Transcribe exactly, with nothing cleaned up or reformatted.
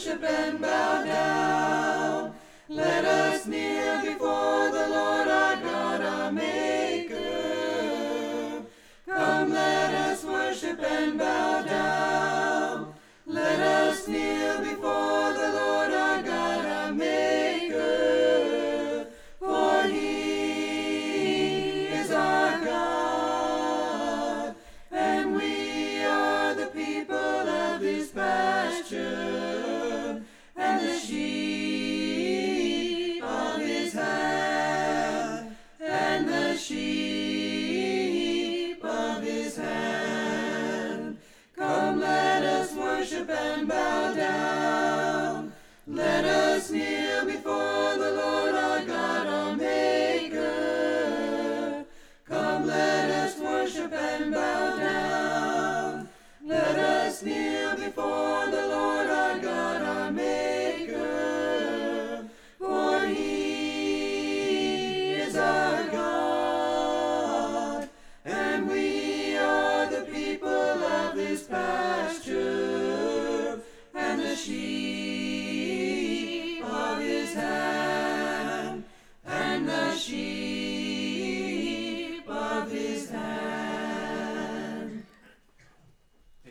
worship and bow down. Let us kneel before the Lord our God, our Maker. Come, let us worship and bow down. Let us kneel before the Lord our God, our Maker. For He is our God, and we are the people of His pasture, and the sheep of His hand, and the sheep of His hand. Come, let us worship and bow down. Let us kneel before the Lord